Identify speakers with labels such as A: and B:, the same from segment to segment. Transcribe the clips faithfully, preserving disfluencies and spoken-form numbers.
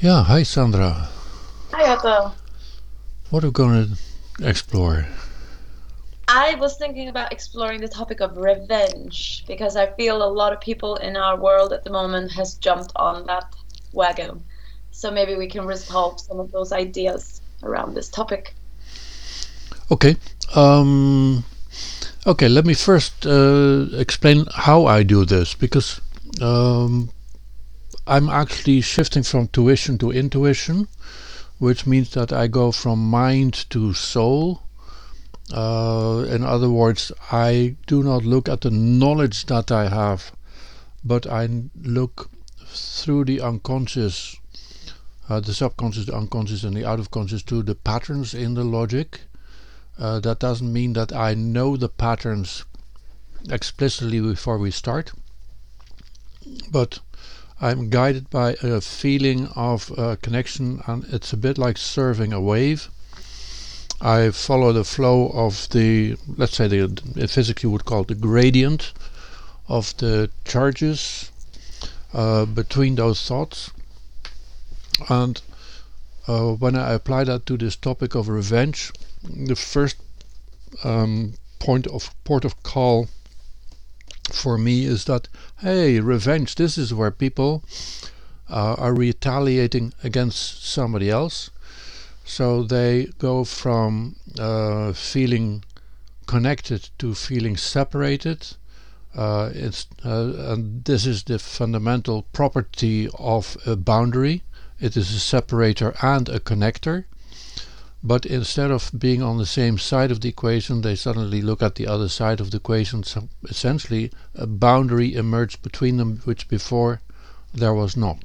A: Yeah, hi Sandra.
B: Hi, Otto.
A: What are we going to explore?
B: I was thinking about exploring the topic of revenge because I feel a lot of people in our world at the moment has jumped on that wagon. So maybe we can resolve some of those ideas around this topic.
A: Okay. Um, okay, let me first uh, explain how I do this because um, I'm actually shifting from tuition to intuition, which means that I go from mind to soul. Uh, in other words, I do not look at the knowledge that I have, but I look through the unconscious, uh, the subconscious, the unconscious, and the out of conscious to the patterns in the logic. Uh, that doesn't mean that I know the patterns explicitly before we start, but I'm guided by a feeling of uh, connection, and it's a bit like surfing a wave. I follow the flow of the, let's say, the, the physics you would call it the gradient of the charges uh, between those thoughts. And uh, when I apply that to this topic of revenge, the first um, point of port of call for me is that, hey, revenge, this is where people uh, are retaliating against somebody else. So they go from uh, feeling connected to feeling separated. Uh, it's, uh, and this is the fundamental property of a boundary. It is a separator and a connector. But instead of being on the same side of the equation, they suddenly look at the other side of the equation. So essentially, a boundary emerged between them, which before there was not.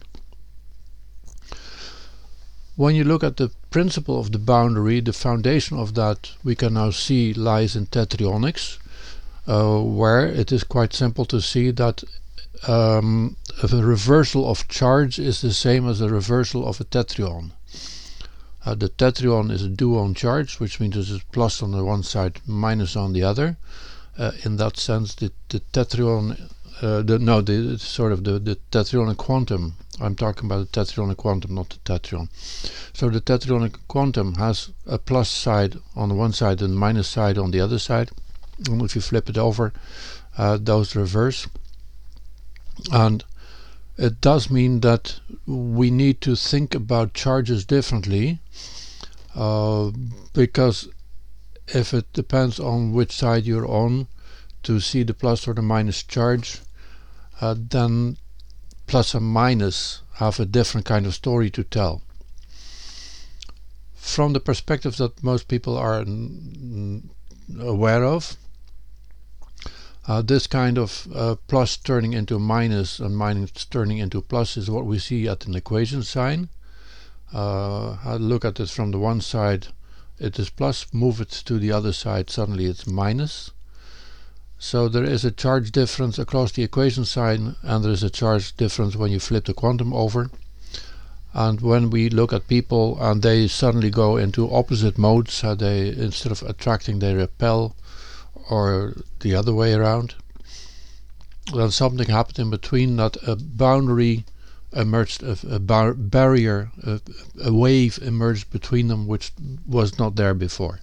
A: When you look at the principle of the boundary, the foundation of that we can now see lies in tetraionics, uh, where it is quite simple to see that um, a reversal of charge is the same as a reversal of a tetraion. Uh, the tetraion is a duon charge, which means there's a plus on the one side, minus on the other. Uh, in that sense, the, the tetraion, uh, the, no, the sort of the, the tetraionic quantum. I'm talking about the tetraionic quantum, not the tetration. So the tetraionic quantum has a plus side on the one side and minus side on the other side. And if you flip it over, uh, those reverse. And it does mean that we need to think about charges differently, uh, because if it depends on which side you're on to see the plus or the minus charge, uh, then plus and minus have a different kind of story to tell. From the perspective that most people are n- aware of, uh, this kind of uh, plus turning into minus and minus turning into plus is what we see at an equation sign. Uh, I look at it from the one side, it is plus, move it to the other side, suddenly it's minus. So there is a charge difference across the equation sign, and there is a charge difference when you flip the quantum over. And when we look at people and they suddenly go into opposite modes, how they, instead of attracting, they repel, or the other way around, then something happened in between, that a boundary emerged, a, a bar- barrier, a, a wave emerged between them which was not there before.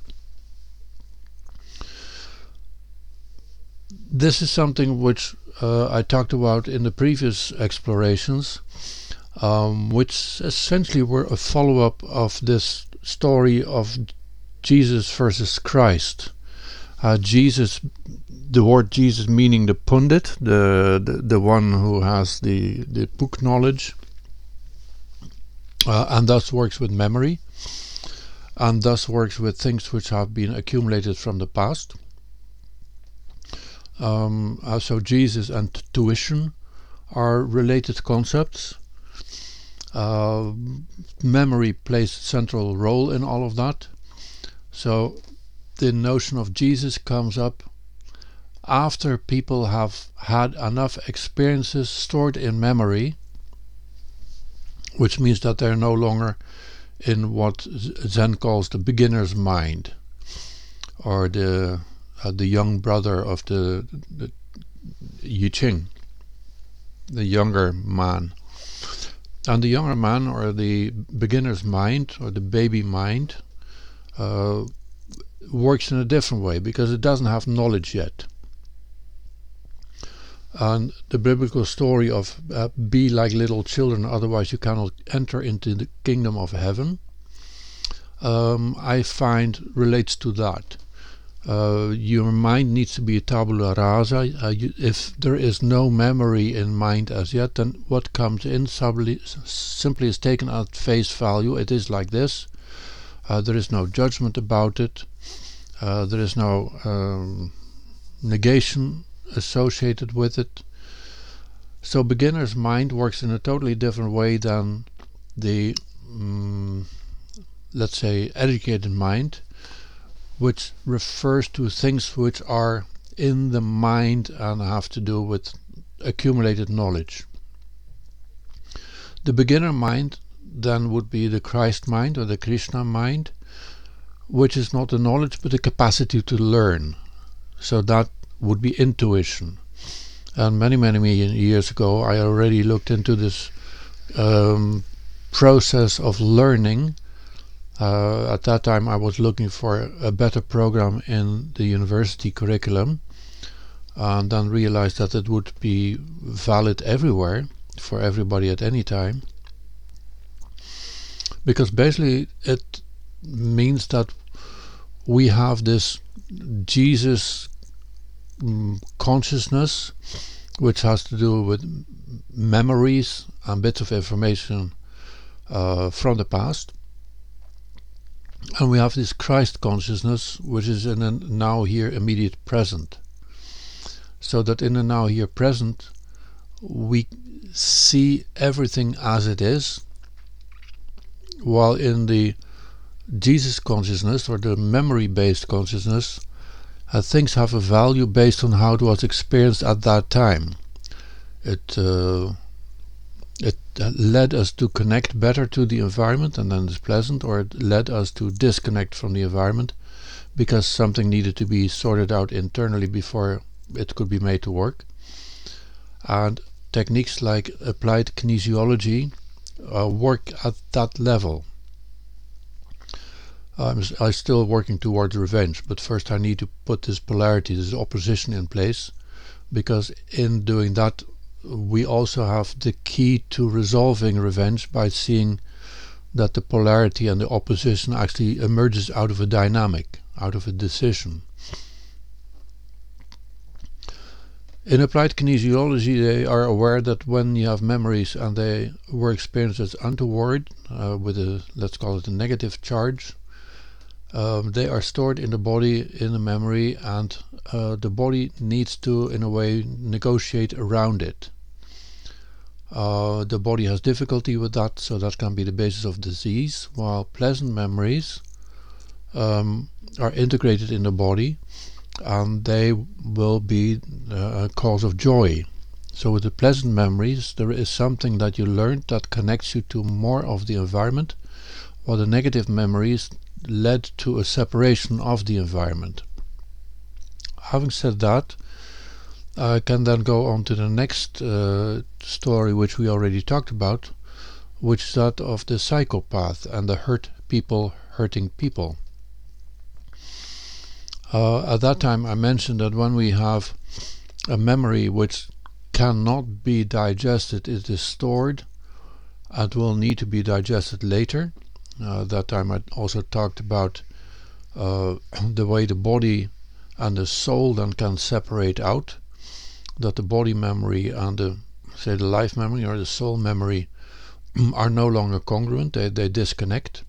A: This is something which uh, I talked about in the previous explorations, um, which essentially were a follow-up of this story of Jesus versus Christ. Uh, Jesus, the word Jesus meaning the pundit, the the, the one who has the, the book knowledge, uh, and thus works with memory, and thus works with things which have been accumulated from the past. Um, uh, so Jesus and tuition are related concepts. Uh, memory plays a central role in all of that. So the notion of Jesus comes up after people have had enough experiences stored in memory, which means that they're no longer in what Zen calls the beginner's mind, or the uh, the young brother of the, the Yi Ching, the younger man. And the younger man, or the beginner's mind, or the baby mind, uh, works in a different way because it doesn't have knowledge yet. And the biblical story of uh, be like little children, otherwise you cannot enter into the kingdom of heaven, um, I find relates to that. Uh, your mind needs to be a tabula rasa. Uh, you, if there is no memory in mind as yet, then what comes in simply, simply is taken at face value. It is like this. Uh, there is no judgment about it. Uh, there is no um, negation associated with it. So beginner's mind works in a totally different way than the, um, let's say, educated mind, which refers to things which are in the mind and have to do with accumulated knowledge. The beginner mind then would be the Christ mind or the Krishna mind, which is not the knowledge but the capacity to learn. So that would be intuition. And many, many million years ago I already looked into this um, process of learning. Uh, at that time I was looking for a better program in the university curriculum, and then realized that it would be valid everywhere for everybody at any time, because basically it means that we have this Jesus um, consciousness, which has to do with memories and bits of information uh, from the past. And we have this Christ consciousness, which is in a now, here, immediate present. So that in the now, here, present, we see everything as it is, while in the Jesus consciousness, or the memory-based consciousness, uh, things have a value based on how it was experienced at that time. It uh, It led us to connect better to the environment, and then it's pleasant, or it led us to disconnect from the environment because something needed to be sorted out internally before it could be made to work. And techniques like applied kinesiology uh, work at that level. I'm, I'm still working towards revenge, but first I need to put this polarity, this opposition in place, because in doing that we also have the key to resolving revenge by seeing that the polarity and the opposition actually emerges out of a dynamic, out of a decision. In applied kinesiology, they are aware that when you have memories and they were experienced as untoward, uh, with a, let's call it a negative charge, um, they are stored in the body, in the memory, and uh, the body needs to, in a way, negotiate around it. Uh, the body has difficulty with that, so that can be the basis of disease, while pleasant memories um, are integrated in the body, and they will be uh, a cause of joy. So with the pleasant memories, there is something that you learned that connects you to more of the environment, while the negative memories led to a separation of the environment. Having said that, I can then go on to the next uh, story, which we already talked about, which is that of the psychopath and the hurt people hurting people. Uh, at that time I mentioned that when we have a memory which cannot be digested, it is stored and will need to be digested later. Uh, at that time I also talked about uh, the way the body and the soul then can separate out, that the body memory and the, say, the life memory or the soul memory are no longer congruent, they, they disconnect.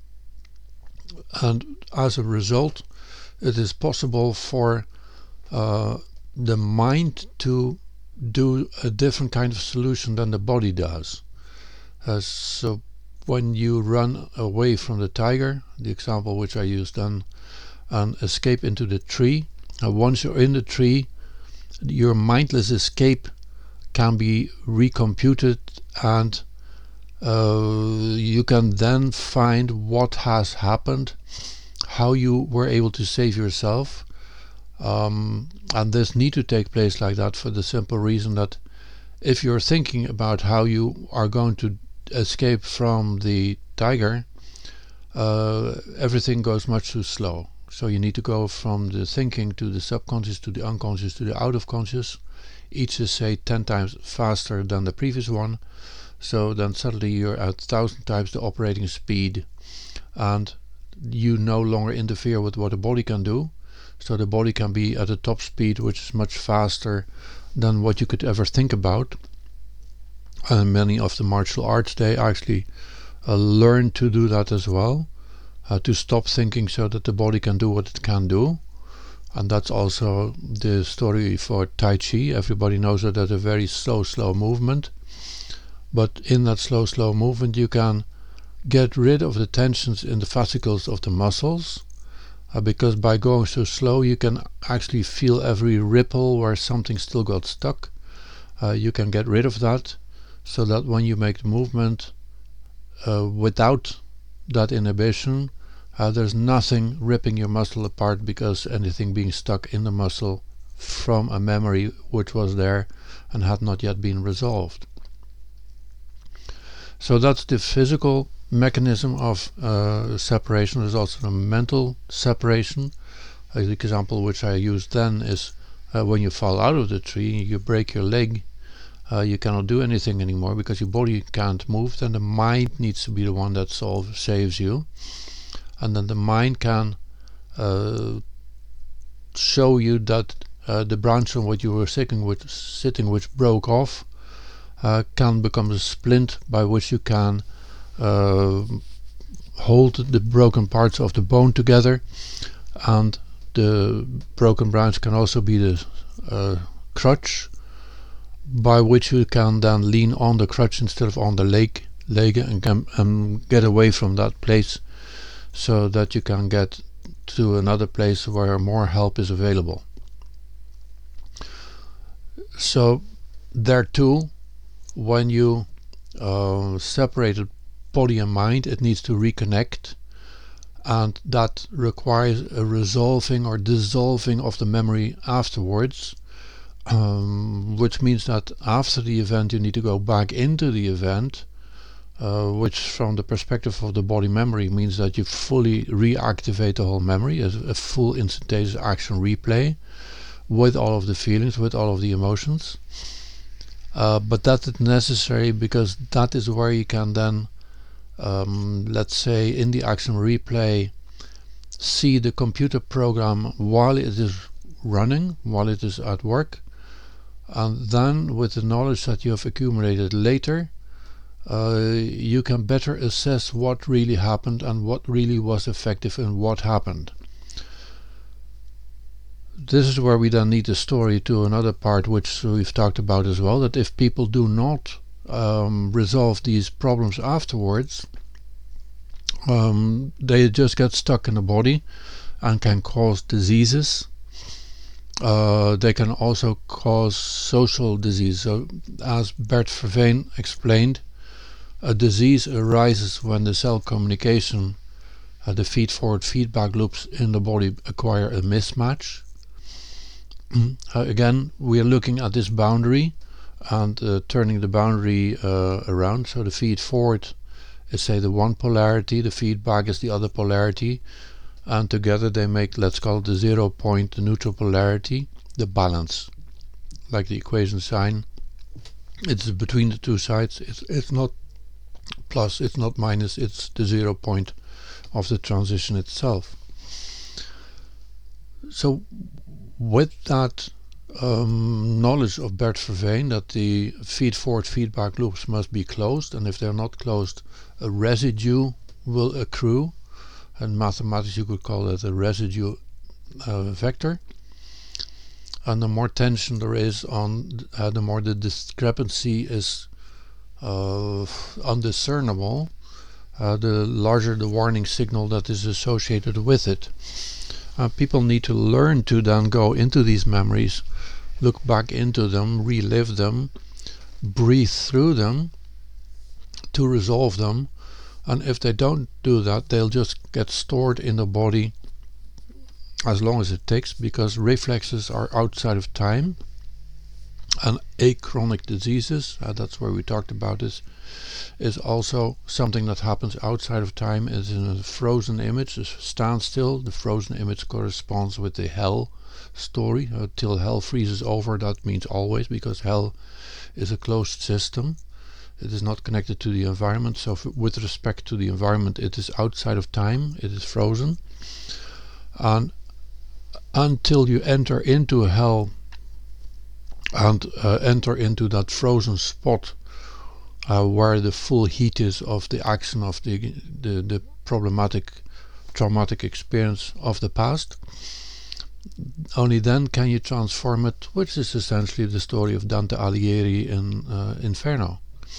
A: And as a result, it is possible for uh, the mind to do a different kind of solution than the body does. Uh, so when you run away from the tiger, the example which I used then, and escape into the tree, uh, once you're in the tree, your mindless escape can be recomputed, and uh, you can then find what has happened, how you were able to save yourself, um, and this need to take place like that for the simple reason that if you're thinking about how you are going to escape from the tiger, uh, everything goes much too slow. So you need to go from the thinking to the subconscious to the unconscious to the out of conscious. Each is, say, ten times faster than the previous one. So then suddenly you're at thousand times the operating speed, and you no longer interfere with what the body can do. So the body can be at a top speed, which is much faster than what you could ever think about. And many of the martial arts, they actually uh, learn to do that as well, uh, to stop thinking so that the body can do what it can do. And that's also the story for Tai Chi. Everybody knows that that's a very slow, slow movement. But in that slow, slow movement, you can get rid of the tensions in the fascicles of the muscles, uh, because by going so slow, you can actually feel every ripple where something still got stuck. Uh, you can get rid of that, so that when you make the movement uh, without that inhibition, uh, there's nothing ripping your muscle apart because anything being stuck in the muscle from a memory which was there and had not yet been resolved. So that's the physical mechanism of uh, separation. There's also a mental separation. Uh, the example which I used then is uh, when you fall out of the tree, you break your leg, uh, you cannot do anything anymore because your body can't move. Then the mind needs to be the one that solves, saves you, and then the mind can uh, show you that uh, the branch on what you were sitting with, sitting which broke off, uh, can become a splint by which you can uh, hold the broken parts of the bone together, and the broken branch can also be the uh, crutch by which you can then lean on the crutch instead of on the leg, leg and can um, get away from that place, so that you can get to another place where more help is available. So there too, when you uh, separated body and mind, it needs to reconnect, and that requires a resolving or dissolving of the memory afterwards, um, which means that after the event you need to go back into the event, uh, which from the perspective of the body memory means that you fully reactivate the whole memory as a full instantaneous action replay with all of the feelings, with all of the emotions. Uh, but that is necessary because that is where you can then, um, let's say in the action replay, see the computer program while it is running, while it is at work, and then with the knowledge that you have accumulated later, uh, you can better assess what really happened and what really was effective and what happened. This is where we then need the story to another part which we've talked about as well, that if people do not um, resolve these problems afterwards, um, they just get stuck in the body and can cause diseases. Uh, they can also cause social disease. So as Bert Verveen explained, a disease arises when the cell communication, uh, the feed-forward feedback loops in the body acquire a mismatch. Uh, again, we are looking at this boundary and uh, turning the boundary uh, around. So the feed forward is, say, the one polarity, the feedback is the other polarity, and together they make, let's call it the zero point, the neutral polarity, the balance. Like the equation sign, it's between the two sides. It's, it's not plus, it's not minus, it's the zero point of the transition itself. So with that um, knowledge of Bert Verveen, that the feed-forward feedback loops must be closed, and if they're not closed, a residue will accrue, and mathematics you could call it a residue uh, vector. And the more tension there is on, uh, the more the discrepancy is uh, undiscernible, uh, the larger the warning signal that is associated with it. Uh, people need to learn to then go into these memories, look back into them, relive them, breathe through them to resolve them, and if they don't do that, they'll just get stored in the body as long as it takes, because reflexes are outside of time. And achronic diseases, uh, that's where we talked about this, is also something that happens outside of time. It's in a frozen image, a standstill. The frozen image corresponds with the hell story. Uh, till hell freezes over, that means always, because hell is a closed system. It is not connected to the environment, so f- with respect to the environment, it is outside of time, it is frozen. And until you enter into hell and uh, enter into that frozen spot uh, where the full heat is of the action of the, the, the problematic, traumatic experience of the past, only then can you transform it, which is essentially the story of Dante Alighieri in uh, Inferno.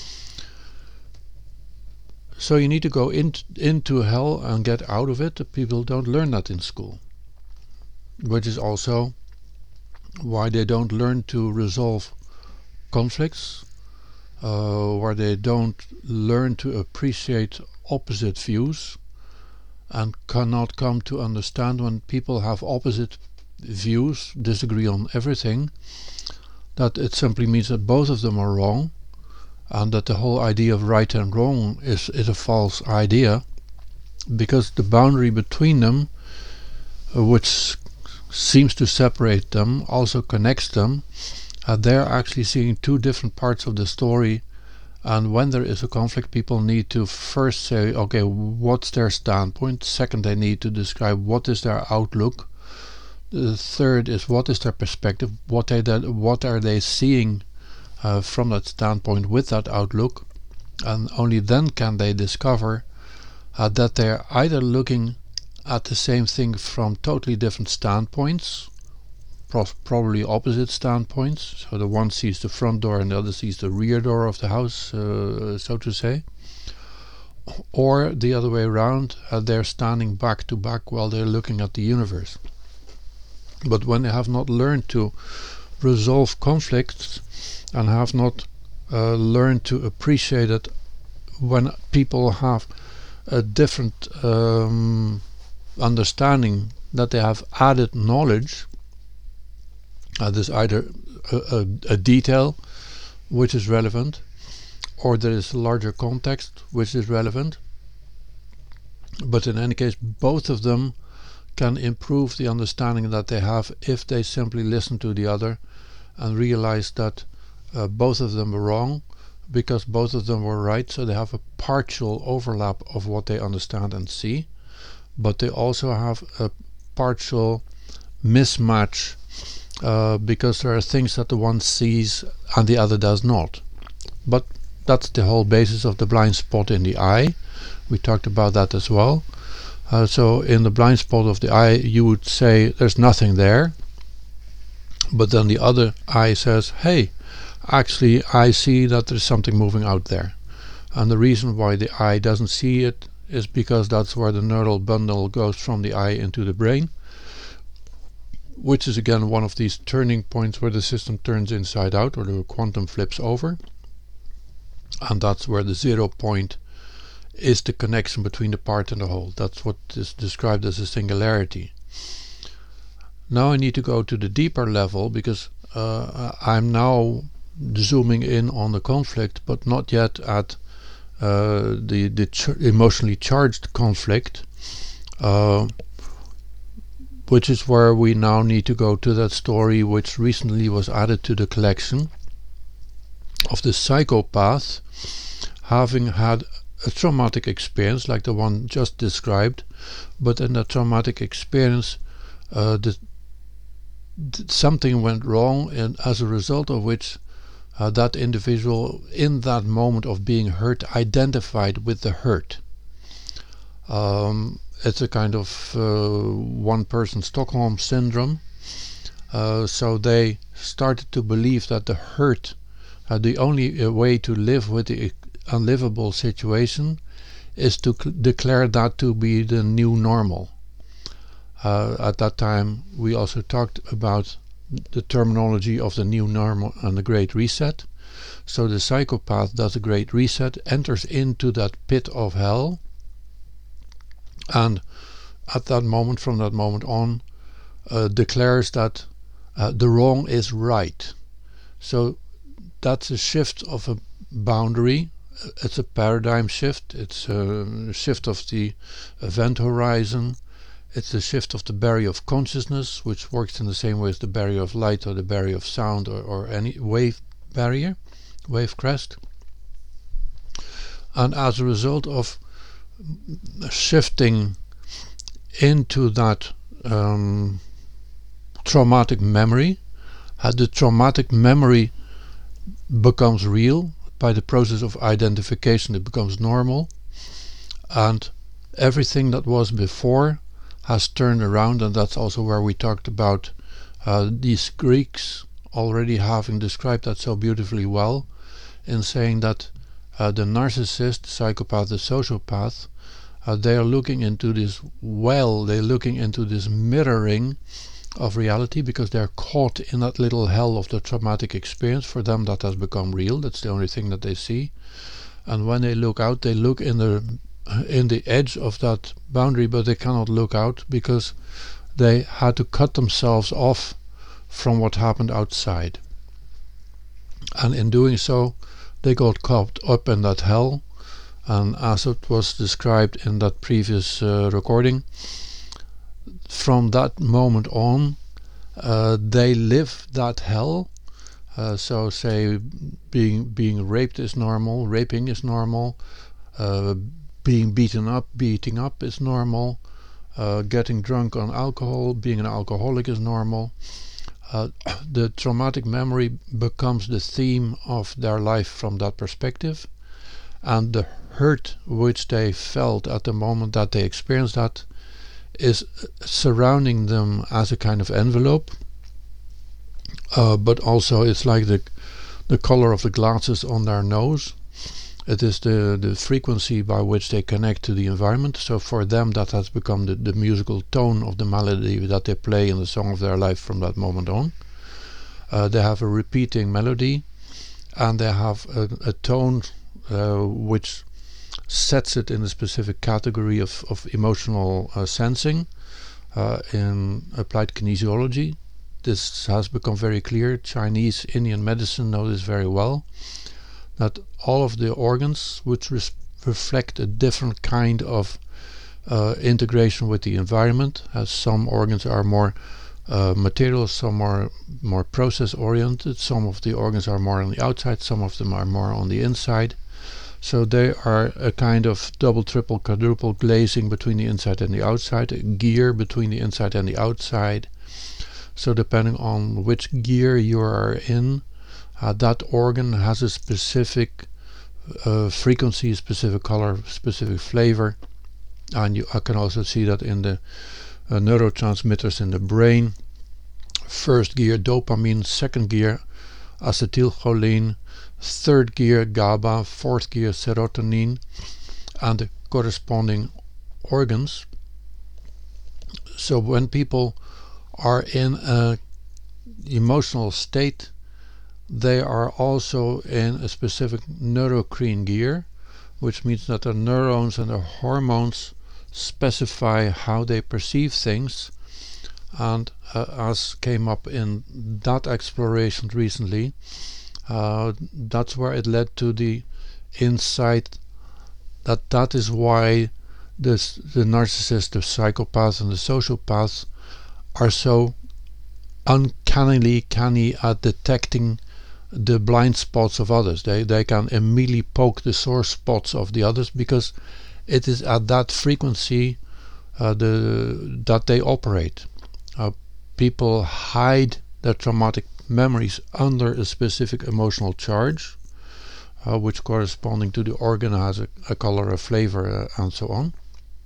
A: So you need to go in, into hell and get out of it. People don't learn that in school, which is also why they don't learn to resolve conflicts, uh, where they don't learn to appreciate opposite views and cannot come to understand when people have opposite views, disagree on everything, that it simply means that both of them are wrong, and that the whole idea of right and wrong is, is a false idea, because the boundary between them, uh, which seems to separate them, also connects them. Uh, they're actually seeing two different parts of the story, and when there is a conflict, people need to first say, okay, what's their standpoint? Second, they need to describe what is their outlook. The third is what is their perspective, what, they, what are they seeing Uh, from that standpoint with that outlook, and only then can they discover uh, that they're either looking at the same thing from totally different standpoints, pro- probably opposite standpoints. So the one sees the front door and the other sees the rear door of the house, uh, so to say, or the other way around, uh, they're standing back to back while they're looking at the universe. But when they have not learned to resolve conflicts and have not uh, learned to appreciate it when people have a different um, understanding, that they have added knowledge, uh, there's either a, a, a detail which is relevant, or there is a larger context which is relevant. But in any case, both of them can improve the understanding that they have if they simply listen to the other and realize that uh, both of them were wrong because both of them were right, so they have a partial overlap of what they understand and see, but they also have a partial mismatch uh, because there are things that the one sees and the other does not. But that's the whole basis of the blind spot in the eye. We talked about that as well. Uh, so in the blind spot of the eye, you would say there's nothing there, but then the other eye says, hey, actually I see that there's something moving out there. And the reason why the eye doesn't see it is because that's where the neural bundle goes from the eye into the brain, which is again one of these turning points where the system turns inside out, or the quantum flips over. And that's where the zero point is the connection between the part and the whole. That's what is described as a singularity. Now I need to go to the deeper level, because uh, I'm now zooming in on the conflict, but not yet at uh, the, the ch- emotionally charged conflict, uh, which is where we now need to go to that story which recently was added to the collection of the psychopath having had a traumatic experience like the one just described, but in that traumatic experience uh, the, th- something went wrong, and as a result of which uh, that individual in that moment of being hurt identified with the hurt. Um, it's a kind of uh, one person Stockholm syndrome. Uh, so they started to believe that the hurt, uh, the only uh, way to live with the unlivable situation is to cl- declare that to be the new normal. Uh, at that time we also talked about the terminology of the new normal and the great reset. So the psychopath does a great reset, enters into that pit of hell, and at that moment, from that moment on, uh, declares that uh, the wrong is right. So that's a shift of a boundary. It's a paradigm shift. It's a shift of the event horizon. It's a shift of the barrier of consciousness, which works in the same way as the barrier of light or the barrier of sound, or, or any wave barrier, wave crest. And as a result of shifting into that um, traumatic memory, uh, the traumatic memory becomes real. By the process of identification, it becomes normal, and everything that was before has turned around. And that's also where we talked about uh, these Greeks already having described that so beautifully well, in saying that uh, the narcissist, the psychopath, the sociopath, uh, they are looking into this well, they're looking into this mirroring of reality, because they're caught in that little hell of the traumatic experience. For them, that has become real. That's the only thing that they see. And when they look out, they look in the in the edge of that boundary, but they cannot look out because they had to cut themselves off from what happened outside. And in doing so, they got caught up in that hell. And as it was described in that previous uh, recording, from that moment on, uh, they live that hell. Uh, so, say, being being raped is normal, raping is normal, uh, being beaten up, beating up is normal, uh, getting drunk on alcohol, being an alcoholic is normal. Uh, the traumatic memory becomes the theme of their life from that perspective, and the hurt which they felt at the moment that they experienced that is surrounding them as a kind of envelope, uh, but also it's like the the color of the glasses on their nose. It is the, the frequency by which they connect to the environment. So for them, that has become the, the musical tone of the melody that they play in the song of their life from that moment on. Uh, they have a repeating melody, and they have a, a tone uh, which sets it in a specific category of, of emotional uh, sensing. Uh, in applied kinesiology, this has become very clear. Chinese, Indian medicine know this very well, that all of the organs which res- reflect a different kind of uh, integration with the environment, as some organs are more uh, material, some are more process oriented, some of the organs are more on the outside, some of them are more on the inside. So they are a kind of double, triple, quadruple glazing between the inside and the outside, a gear between the inside and the outside. So depending on which gear you are in, uh, that organ has a specific uh, frequency, specific color, specific flavor. And you I can also see that in the uh, neurotransmitters in the brain. First gear dopamine, second gear acetylcholine, third gear GABA, fourth gear serotonin, and the corresponding organs. So when people are in an emotional state, they are also in a specific neurocrine gear, which means that the neurons and the hormones specify how they perceive things. And uh, as came up in that exploration recently, uh, that's where it led to the insight that that is why this, the narcissist, the psychopath, and the sociopath are so uncannily canny at detecting the blind spots of others. They they can immediately poke the sore spots of the others, because it is at that frequency uh, the that they operate. Uh, people hide their traumatic memories under a specific emotional charge, uh, which corresponding to the organ has a, a color, a flavor, uh, and so on.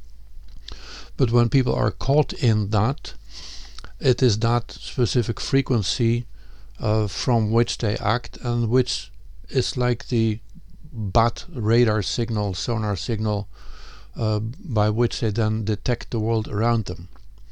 A: But when people are caught in that, it is that specific frequency uh, from which they act, and which is like the bat radar signal, sonar signal, uh, by which they then detect the world around them.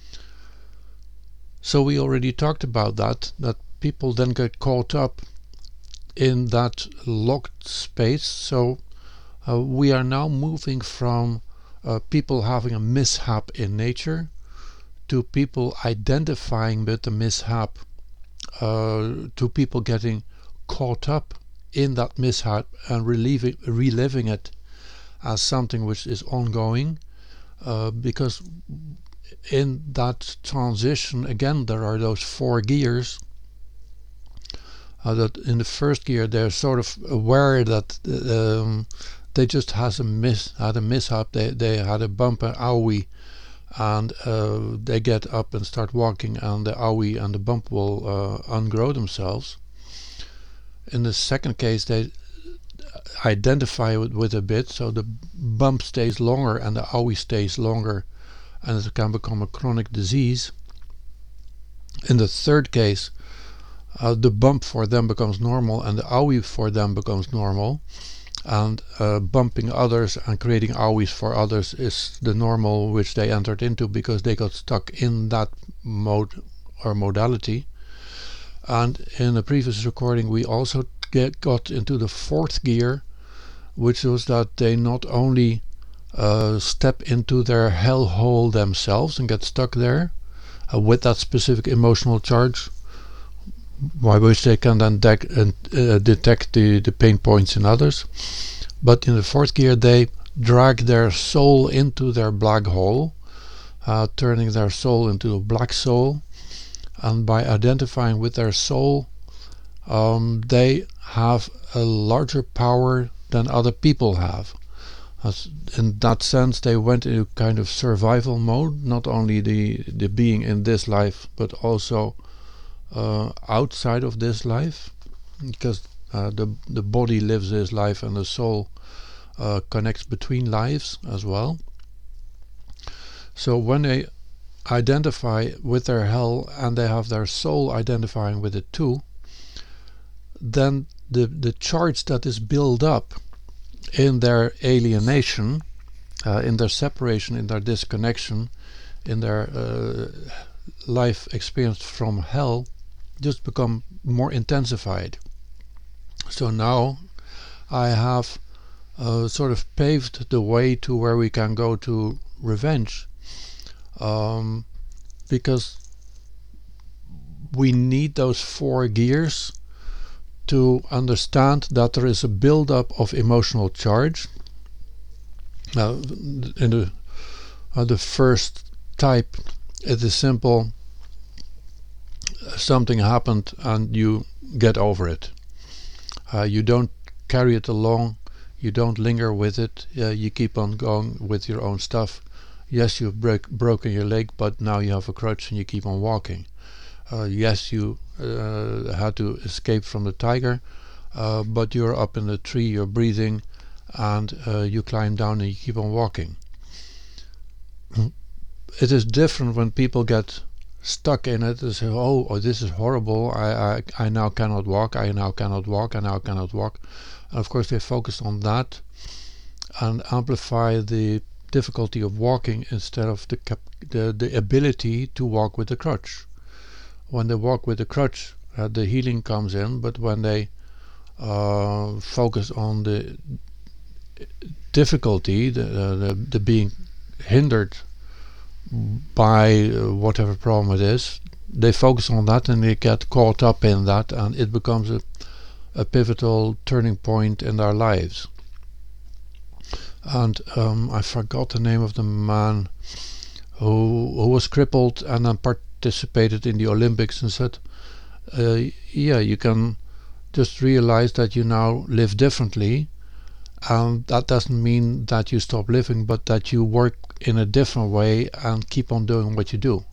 A: So we already talked about that, that people then get caught up in that locked space. So uh, we are now moving from uh, people having a mishap in nature to people identifying with the mishap, uh, to people getting caught up in that mishap and reliving, reliving it as something which is ongoing, uh, because in that transition again there are those four gears. Uh, that in the first gear they're sort of aware that um, they just has a miss had a mishap. They they had a bump, an owie, and uh, they get up and start walking, and the owie and the bump will uh, ungrow themselves. In the second case, they identify with, with a bit, so the bump stays longer and the owie stays longer, and it can become a chronic disease. In the third case, uh, the bump for them becomes normal and the owie for them becomes normal, and uh, bumping others and creating owies for others is the normal which they entered into because they got stuck in that mode or modality. And in a previous recording we also get, got into the fourth gear, which was that they not only uh, step into their hellhole themselves and get stuck there uh, with that specific emotional charge, by which they can then dec- uh, detect the, the pain points in others, but in the fourth gear they drag their soul into their black hole, uh, turning their soul into a black soul, and by identifying with their soul um, they have a larger power than other people have. As in that sense they went into kind of survival mode, not only the, the being in this life but also uh, outside of this life, because uh, the, the body lives this life and the soul uh, connects between lives as well. So when they identify with their hell and they have their soul identifying with it too, then the, the charge that is built up in their alienation, uh, in their separation, in their disconnection, in their uh, life experienced from hell, just become more intensified. So now I have uh, sort of paved the way to where we can go to revenge, um, because we need those four gears to understand that there is a build-up of emotional charge. Now, in the uh, the first type, it is simple. Something happened and you get over it. Uh, you don't carry it along. You don't linger with it. Uh, you keep on going with your own stuff. Yes, you've break, broken your leg, but now you have a crutch and you keep on walking. Uh, yes, you uh, had to escape from the tiger, uh, but you're up in the tree, you're breathing, and uh, you climb down and you keep on walking. It is different when people get stuck in it and say, oh, oh this is horrible, I, I, I now cannot walk, I now cannot walk, I now cannot walk. And of course they focus on that and amplify the difficulty of walking instead of the, cap- the, the ability to walk with the crutch. When they walk with the crutch, uh, the healing comes in, but when they uh, focus on the difficulty, the, the, the being hindered by uh, whatever problem it is, they focus on that and they get caught up in that, and it becomes a, a pivotal turning point in their lives. And um, I forgot the name of the man who, who was crippled and then part participated in the Olympics and said, uh, yeah, you can just realize that you now live differently, and that doesn't mean that you stop living, but that you work in a different way and keep on doing what you do.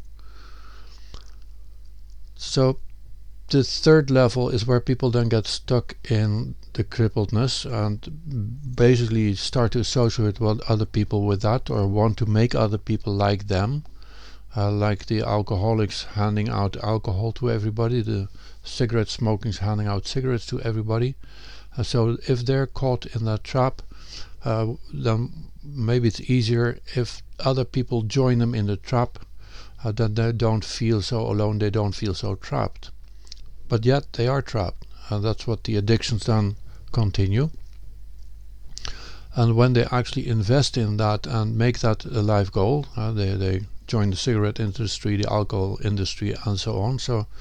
A: So the third level is where people then get stuck in the crippledness and basically start to associate with other people with that, or want to make other people like them. Uh, like the alcoholics handing out alcohol to everybody, the cigarette smokers handing out cigarettes to everybody. Uh, so if they're caught in that trap, uh, then maybe it's easier if other people join them in the trap, uh, then they don't feel so alone, they don't feel so trapped. But yet they are trapped, and that's what the addictions then continue. And when they actually invest in that and make that a life goal, uh, they, they join the cigarette industry, the alcohol industry, and so on. So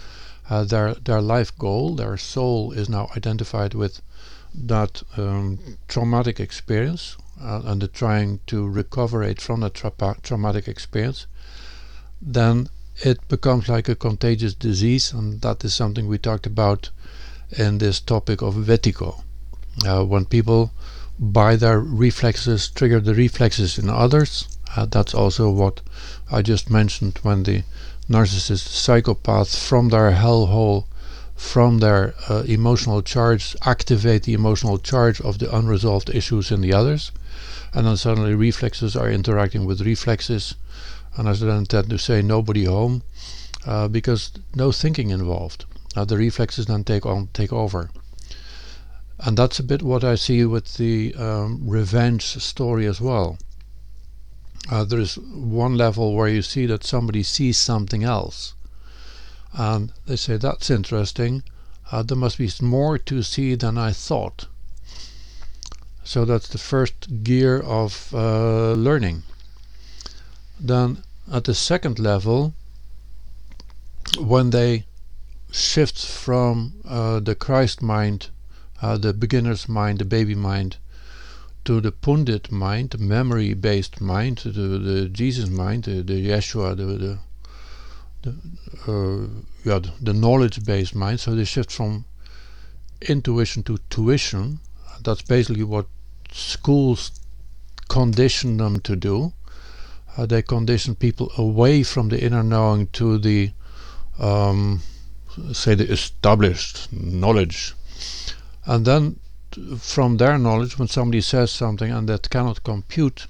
A: Uh, their their life goal, their soul is now identified with that um, traumatic experience, uh, and they're trying to recover it from that tra- traumatic experience. Then it becomes like a contagious disease, and that is something we talked about in this topic of vertigo. Uh, when people, by their reflexes, trigger the reflexes in others, uh, that's also what I just mentioned when the narcissist psychopath from their hellhole, from their uh, emotional charge, activate the emotional charge of the unresolved issues in the others, and then suddenly reflexes are interacting with reflexes, and as I then tend to say, nobody home, uh, because no thinking involved. Uh, the reflexes then take on take over. And that's a bit what I see with the um, revenge story as well. Uh, there is one level where you see that somebody sees something else, and they say, that's interesting, uh, there must be more to see than I thought. So that's the first gear of uh, learning. Then at the second level, when they shift from uh, the Christ mind, uh, the beginner's mind, the baby mind, to the Pundit mind, the memory-based mind, to the, the Jesus mind, the, the Yeshua, the the, the, uh, yeah, the, the knowledge-based mind. So they shift from intuition to tuition. That's basically what schools condition them to do. Uh, they condition people away from the inner knowing to the, um, say, the established knowledge. And then from their knowledge, when somebody says something and that cannot compute,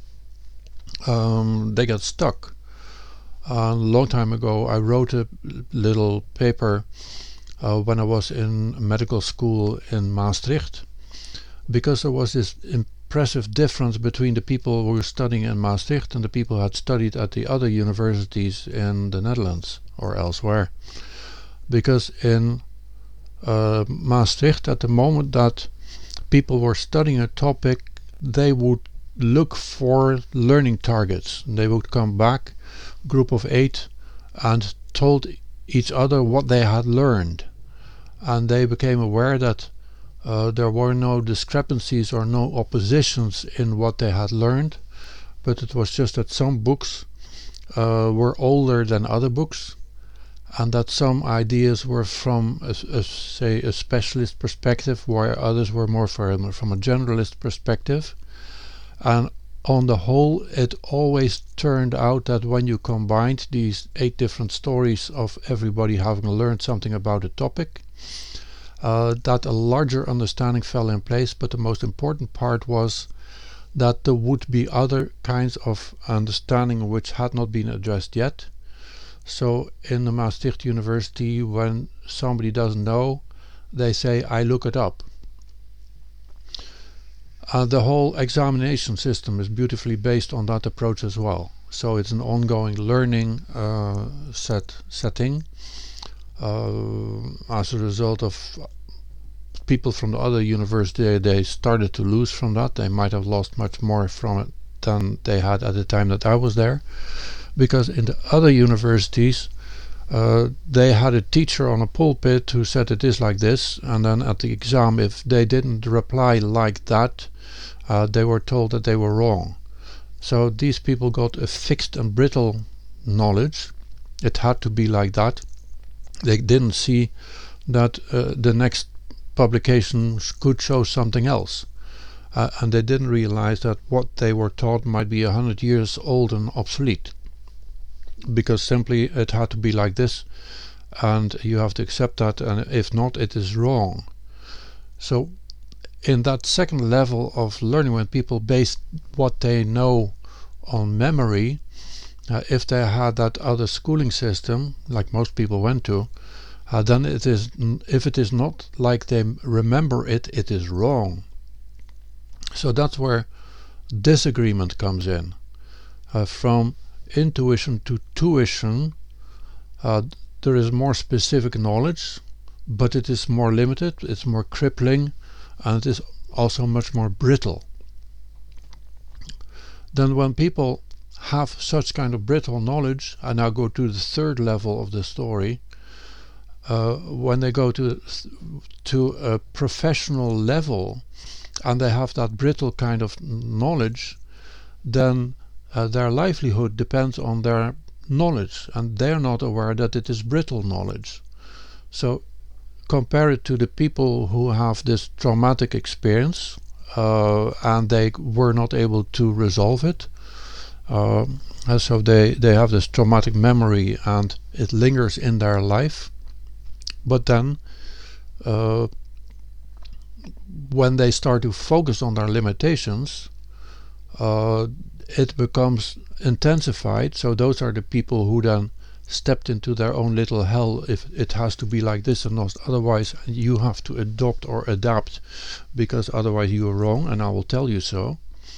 A: um, they get stuck. Uh, a long time ago, I wrote a little paper uh, when I was in medical school in Maastricht, because there was this impressive difference between the people who were studying in Maastricht and the people who had studied at the other universities in the Netherlands or elsewhere. Because in uh, Maastricht, at the moment that people were studying a topic, they would look for learning targets. They would come back, group of eight, and told each other what they had learned. And they became aware that uh, there were no discrepancies or no oppositions in what they had learned, but it was just that some books uh, were older than other books, and that some ideas were from a, a, say a specialist perspective, while others were more from, from a generalist perspective. And on the whole, it always turned out that when you combined these eight different stories of everybody having learned something about a topic, uh, that a larger understanding fell in place. But the most important part was that there would be other kinds of understanding which had not been addressed yet. So in the Maastricht University, when somebody doesn't know, they say, I look it up. Uh, the whole examination system is beautifully based on that approach as well. So it's an ongoing learning uh, set setting. Uh, as a result of people from the other university, they started to lose from that. They might have lost much more from it than they had at the time that I was there. Because in the other universities, uh, they had a teacher on a pulpit who said it is like this, and then at the exam, if they didn't reply like that, uh, they were told that they were wrong. So these people got a fixed and brittle knowledge. It had to be like that. They didn't see that uh, the next publication could show something else. Uh, and they didn't realize that what they were taught might be a hundred years old and obsolete. Because simply it had to be like this, and you have to accept that, and if not, it is wrong. So in that second level of learning, when people base what they know on memory, uh, if they had that other schooling system, like most people went to, uh, then it is, if it is not like they remember it, it is wrong. So that's where disagreement comes in. Uh, from intuition to tuition, uh, there is more specific knowledge, but it is more limited, it's more crippling, and it is also much more brittle. Then when people have such kind of brittle knowledge, I now go to the third level of the story, uh, when they go to to a professional level and they have that brittle kind of knowledge, then uh, their livelihood depends on their knowledge, and they're not aware that it is brittle knowledge. So compare it to the people who have this traumatic experience uh, and they were not able to resolve it. Uh, and so they, they have this traumatic memory and it lingers in their life. But then uh, when they start to focus on their limitations, uh, it becomes intensified. So those are the people who then stepped into their own little hell. If it has to be like this and not otherwise, you have to adopt or adapt, because otherwise you are wrong, and I will tell you so.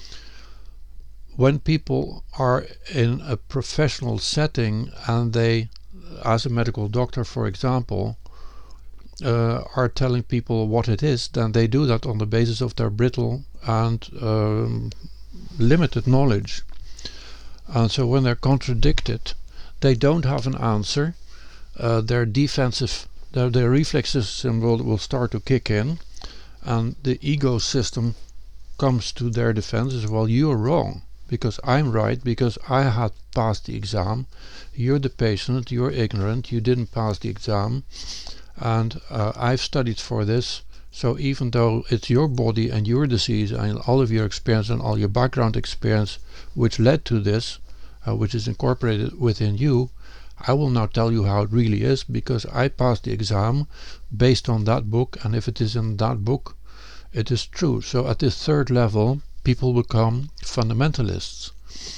A: When people are in a professional setting and they, as a medical doctor for example, uh, are telling people what it is, then they do that on the basis of their brittle and um, limited knowledge. And so when they're contradicted, they don't have an answer. Uh, their defensive, their, their reflex system will, will start to kick in, and the ego system comes to their defense as well. You're wrong, because I'm right, because I had passed the exam. You're the patient, you're ignorant, you didn't pass the exam, and uh, I've studied for this. So even though it's your body and your disease and all of your experience and all your background experience which led to this, uh, which is incorporated within you, I will now tell you how it really is, because I passed the exam based on that book, and if it is in that book, it is true. So at this third level, people become fundamentalists,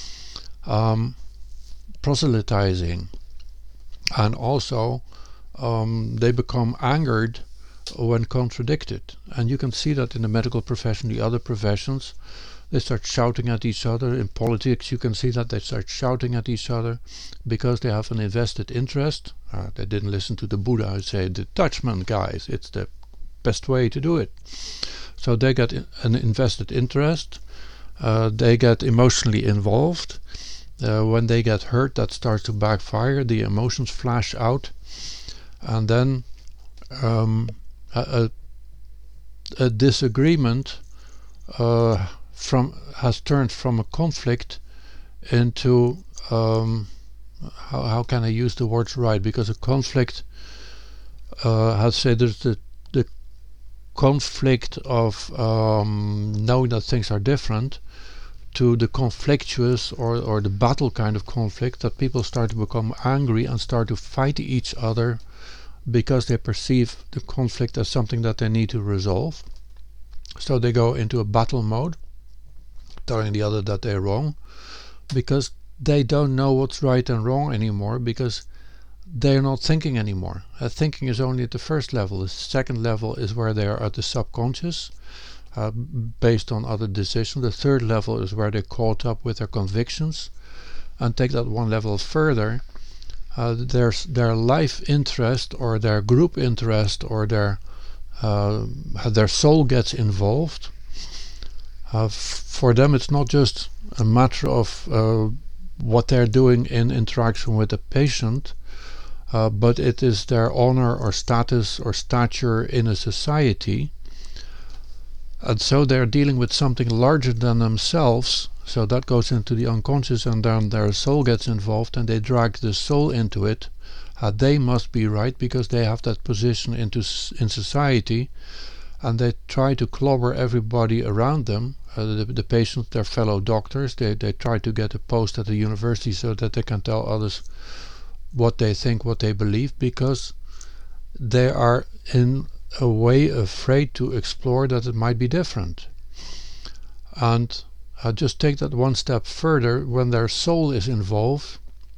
A: um, proselytizing, and also um, they become angered when contradicted. And you can see that in the medical profession, the other professions, they start shouting at each other. In politics you can see that they start shouting at each other because they have an invested interest. Uh, they didn't listen to the Buddha who said, the Dutchman guys, it's the best way to do it. So they get an invested interest, uh, they get emotionally involved. Uh, when they get hurt, that starts to backfire, the emotions flash out, and then um, a, a disagreement uh, from has turned from a conflict into um, how, how can I use the words right, because a conflict uh, has said there's the, the conflict of um, knowing that things are different, to the conflictuous or, or the battle kind of conflict, that people start to become angry and start to fight each other because they perceive the conflict as something that they need to resolve. So they go into a battle mode, telling the other that they're wrong, because they don't know what's right and wrong anymore, because they're not thinking anymore. Uh, thinking is only at the first level. The second level is where they are at the subconscious, uh, based on other decisions. The third level is where they're caught up with their convictions. And take that one level further, uh, their, their life interest or their group interest or their uh, their soul gets involved. Uh, f- for them it's not just a matter of uh, what they're doing in interaction with the patient, uh, but it is their honor or status or stature in a society. And so they're dealing with something larger than themselves, so that goes into the unconscious, and then their soul gets involved and they drag the soul into it. Uh, they must be right because they have that position into s- in society, and they try to clobber everybody around them, uh, the, the patients, their fellow doctors. They, they try to get a post at the university so that they can tell others what they think, what they believe, because they are in a way afraid to explore that it might be different. And uh, just take that one step further. When their soul is involved,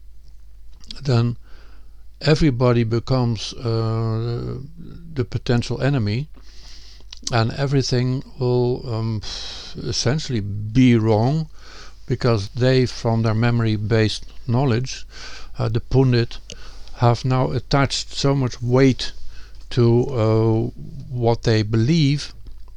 A: then everybody becomes uh, the potential enemy, and everything will um, essentially be wrong, because they, from their memory-based knowledge, uh, the pundit, have now attached so much weight to uh, what they believe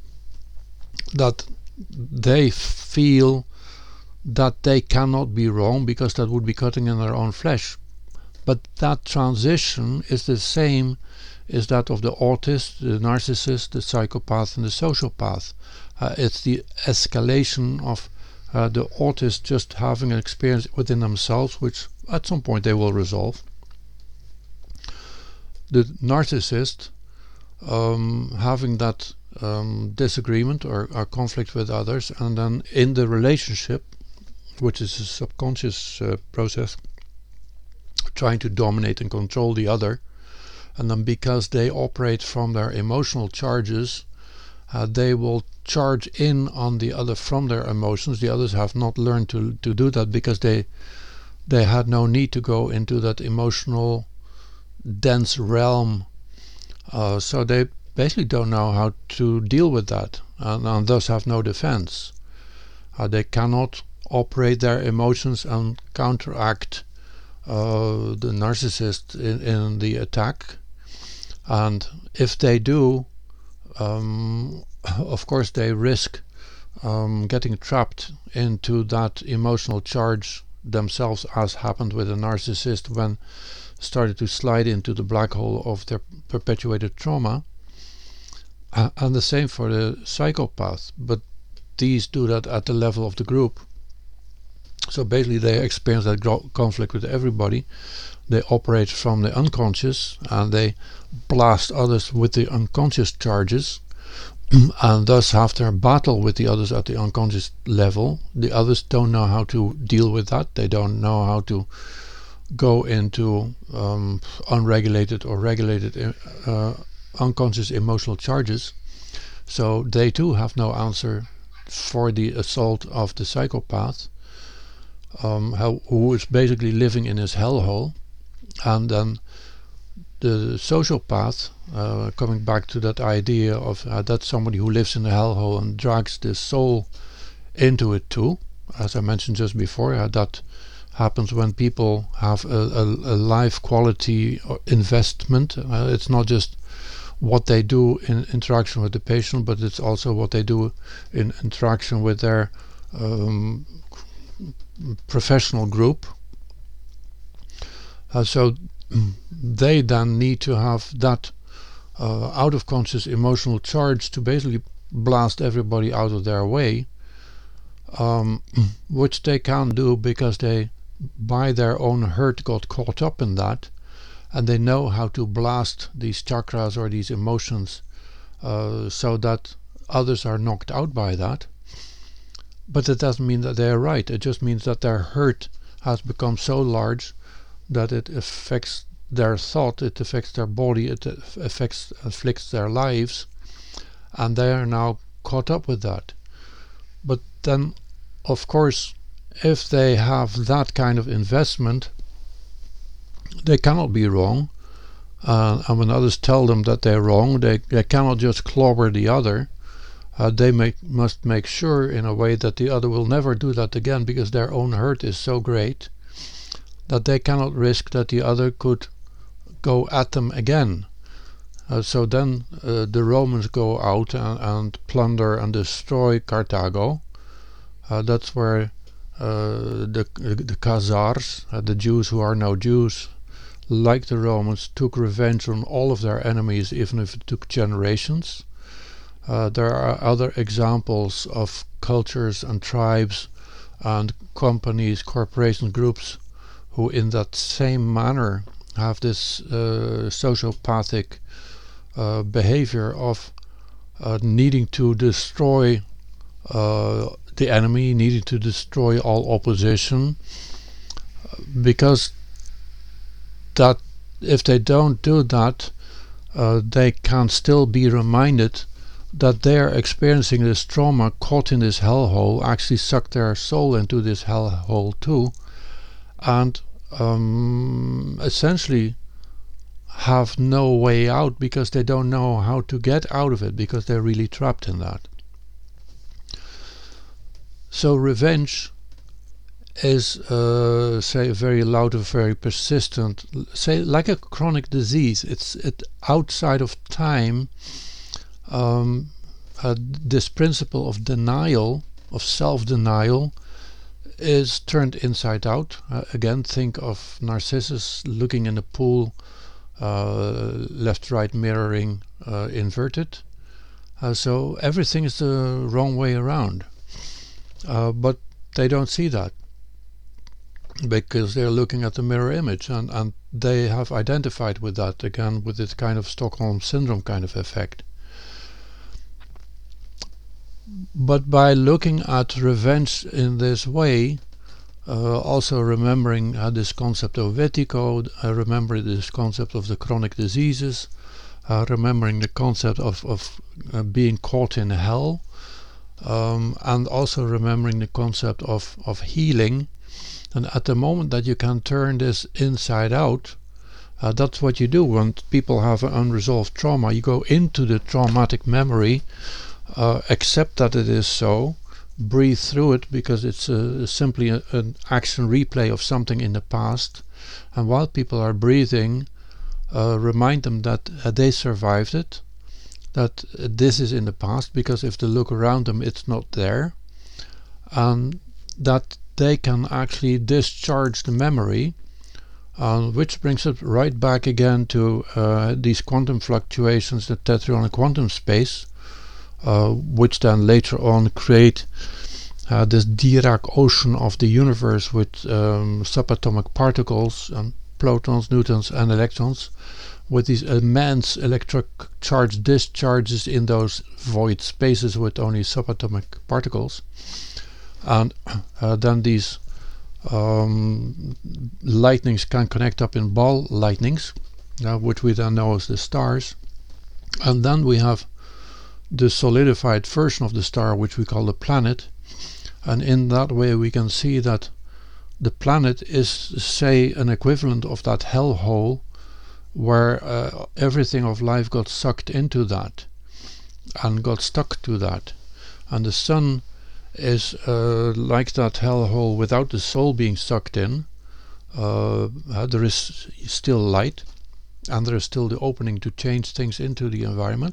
A: that they feel that they cannot be wrong, because that would be cutting in their own flesh. but that transition is the same as that of the autist, the narcissist, the psychopath, and the sociopath. Uh, it's the escalation of uh, the autist just having an experience within themselves, which at some point they will resolve. The narcissist um, having that um, disagreement or, or conflict with others, and then in the relationship, which is a subconscious uh, process, trying to dominate and control the other. And then because they operate from their emotional charges, uh, they will charge in on the other from their emotions. The others have not learned to, to do that because they they had no need to go into that emotional dense realm. Uh, so they basically don't know how to deal with that, and, and thus have no defense. Uh, they cannot operate their emotions and counteract uh, the narcissist in, in the attack. And if they do, um, of course they risk um, getting trapped into that emotional charge themselves, as happened with a narcissist when started to slide into the black hole of their perpetuated trauma. Uh, and the same for the psychopath, but these do that at the level of the group. So basically they experience that gro- conflict with everybody. They operate from the unconscious and they blast others with the unconscious charges and thus have their battle with the others at the unconscious level. The others don't know how to deal with that. They don't know how to go into um, unregulated or regulated uh, unconscious emotional charges. So they too have no answer for the assault of the psychopath, um, how, who is basically living in his hellhole. And then the sociopath, uh, coming back to that idea of uh, that's somebody who lives in the hellhole and drags the soul into it too. As I mentioned just before, uh, that happens when people have a, a, a life quality investment. Uh, it's not just what they do in interaction with the patient, but it's also what they do in interaction with their um, professional group. Uh, so they then need to have that uh, out of conscious emotional charge to basically blast everybody out of their way, um, which they can't do because they by their own hurt got caught up in that, and they know how to blast these chakras or these emotions uh, so that others are knocked out by that. But it doesn't mean that they are right. It just means that their hurt has become so large that it affects their thought, it affects their body, it affects afflicts their lives, and they are now caught up with that. But then, of course, if they have that kind of investment, they cannot be wrong. Uh, and when others tell them that they're wrong, they, they cannot just clobber the other. Uh, they make, must make sure in a way that the other will never do that again, because their own hurt is so great that they cannot risk that the other could go at them again. Uh, so then uh, the Romans go out and, and plunder and destroy Carthago. Uh, that's where uh, the, the Khazars, uh, the Jews who are now Jews, like the Romans, took revenge on all of their enemies, even if it took generations. Uh, there are other examples of cultures and tribes and companies, corporation groups, who in that same manner have this uh, sociopathic uh, behavior of uh, needing to destroy uh, the enemy, needing to destroy all opposition, because that if they don't do that, uh, they can still be reminded that they're experiencing this trauma, caught in this hellhole, actually sucked their soul into this hellhole too, and um, essentially have no way out because they don't know how to get out of it, because they're really trapped in that. So revenge is, uh, say, very loud and very persistent, say, like a chronic disease. It's it outside of time. Um, uh, this principle of denial, of self-denial, is turned inside out. Uh, again, think of Narcissus looking in a pool, uh, left-right mirroring, uh, inverted. Uh, so everything is the wrong way around. Uh, but they don't see that because they're looking at the mirror image, and, and they have identified with that, again, with this kind of Stockholm Syndrome kind of effect. But by looking at revenge in this way, uh, also remembering uh, this concept of vertigo, uh, remembering this concept of the chronic diseases, uh, remembering the concept of, of uh, being caught in hell, um, and also remembering the concept of, of healing. And at the moment that you can turn this inside out, uh, that's what you do when people have an unresolved trauma. You go into the traumatic memory, uh, accept that it is so, breathe through it because it's uh, simply a, an action replay of something in the past. And while people are breathing, uh, remind them that uh, they survived it, that uh, this is in the past, because if they look around them, it's not there. And that they can actually discharge the memory, uh, which brings it right back again to uh, these quantum fluctuations, the tetherion quantum space, uh, which then later on create uh, this Dirac ocean of the universe with um, subatomic particles, and protons, neutrons and electrons, with these immense electric charge discharges in those void spaces with only subatomic particles. And uh, then these um, lightnings can connect up in ball lightnings, uh, which we then know as the stars. And then we have the solidified version of the star, which we call the planet. And in that way we can see that the planet is, say, an equivalent of that hellhole where uh, everything of life got sucked into that and got stuck to that. And the sun is uh, like that hellhole without the soul being sucked in. Uh, uh, there is still light, and there is still the opening to change things into the environment,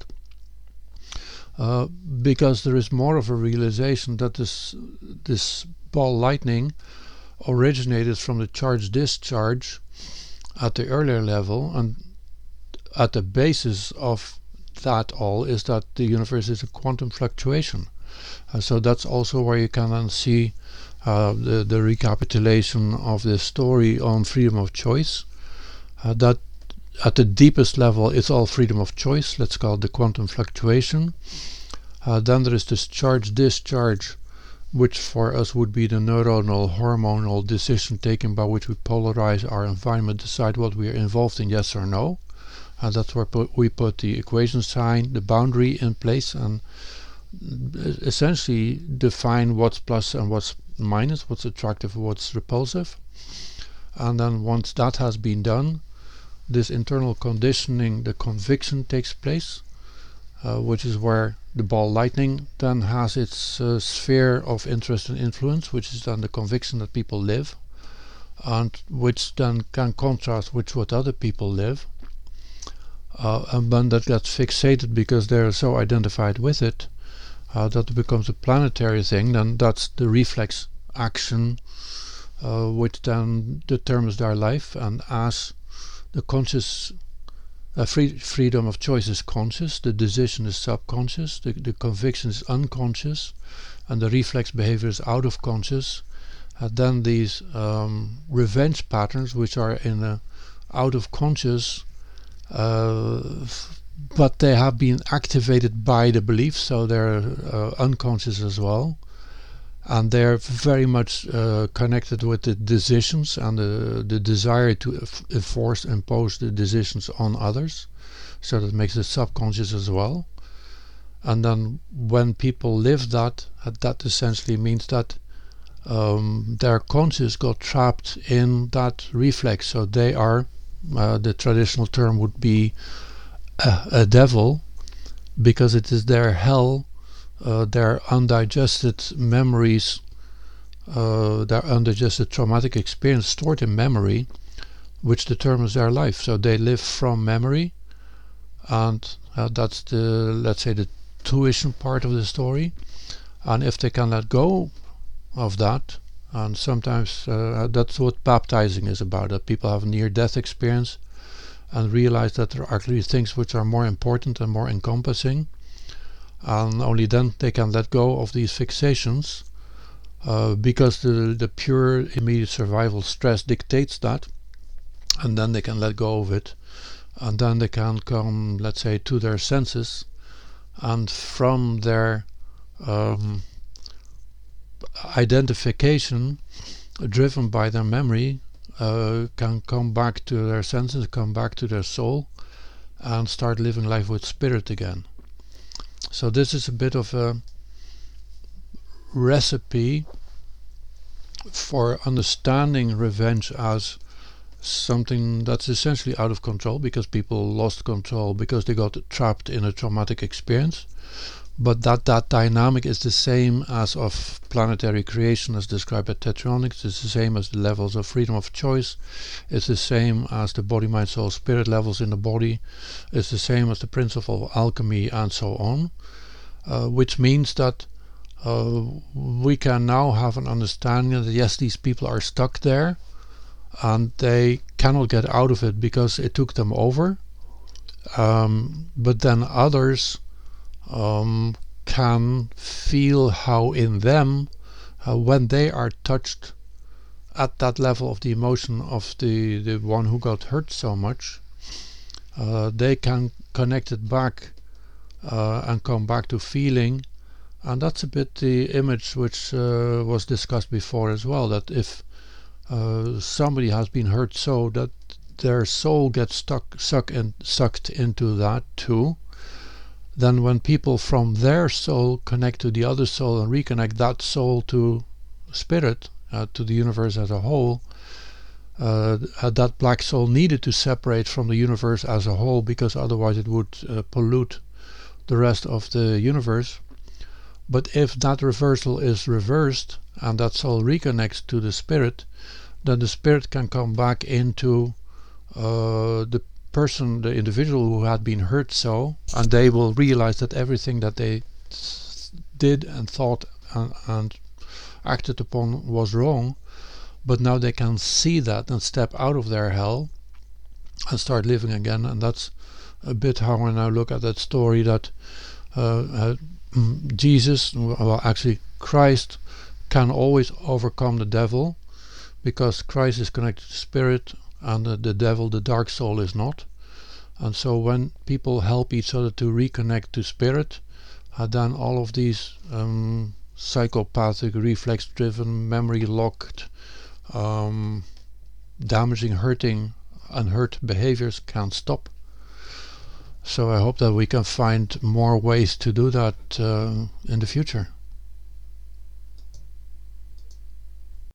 A: uh, because there is more of a realization that this this ball lightning originated from the charge discharge at the earlier level, and at the basis of that all is that the universe is a quantum fluctuation. Uh, so that's also where you can then see uh, the, the recapitulation of the story on freedom of choice. Uh, that at the deepest level it's all freedom of choice, let's call it the quantum fluctuation. Uh, then there is this charge discharge, which for us would be the neuronal hormonal decision taken by which we polarize our environment, decide what we are involved in, yes or no. And that's where put, we put the equation sign, the boundary in place, and essentially define what's plus and what's minus, what's attractive and what's repulsive. And then once that has been done, this internal conditioning, the conviction, takes place, uh, which is where the ball lightning then has its uh, sphere of interest and influence, which is then the conviction that people live, and which then can contrast with what other people live. Uh, and when that gets fixated because they're so identified with it, Uh, that becomes a planetary thing, then that's the reflex action, uh, which then determines their life. And as the conscious uh, free, freedom of choice is conscious, the decision is subconscious, the, the conviction is unconscious, and the reflex behavior is out of conscious, uh, then these um, revenge patterns, which are in a out of conscious, uh, but they have been activated by the belief, so they're uh, unconscious as well, and they're very much uh, connected with the decisions and the, the desire to enforce, impose the decisions on others, so that makes it subconscious as well. And then when people live that, uh, that essentially means that um, their conscious got trapped in that reflex, so they are, uh, the traditional term would be A, a devil, because it is their hell, uh, their undigested memories, uh, their undigested traumatic experience stored in memory, which determines their life. So they live from memory, and uh, that's the, let's say, the tuition part of the story. And if they can let go of that, And sometimes uh, that's what baptizing is about, that people have a near-death experience and realize that there are actually things which are more important and more encompassing, and only then they can let go of these fixations, uh, because the, the pure immediate survival stress dictates that, and then they can let go of it, and then they can come, let's say, to their senses, and from their um, identification driven by their memory, uh, can come back to their senses, come back to their soul, and start living life with spirit again. So this is a bit of a recipe for understanding revenge as something that's essentially out of control, because people lost control because they got trapped in a traumatic experience, but that that dynamic is the same as of planetary creation as described by Tetronics. It's the same as the levels of freedom of choice. It's the same as the body, mind, soul, spirit levels in the body. It's the same as the principle of alchemy, and so on, uh, which means that uh, we can now have an understanding that yes, these people are stuck there and they cannot get out of it because it took them over, um, but then others Um, can feel how in them, uh, when they are touched at that level of the emotion of the, the one who got hurt so much, uh, they can connect it back uh, and come back to feeling. And that's a bit the image which uh, was discussed before as well, that if uh, somebody has been hurt so that their soul gets stuck, suck in, sucked into that too, then when people from their soul connect to the other soul and reconnect that soul to spirit, uh, to the universe as a whole, uh, that black soul needed to separate from the universe as a whole, because otherwise it would uh, pollute the rest of the universe. But if that reversal is reversed and that soul reconnects to the spirit, then the spirit can come back into uh, the person, the individual who had been hurt so, and they will realize that everything that they did and thought and, and acted upon was wrong, but now they can see that and step out of their hell and start living again. And that's a bit how I now look at that story, that uh, uh, Jesus, well actually Christ, can always overcome the devil, because Christ is connected to spirit and the, the devil, the dark soul, is not. And so when people help each other to reconnect to spirit, uh, then all of these um, psychopathic, reflex-driven, memory-locked, um, damaging, hurting, unhurt behaviors can stop. So I hope that we can find more ways to do that uh, in the future.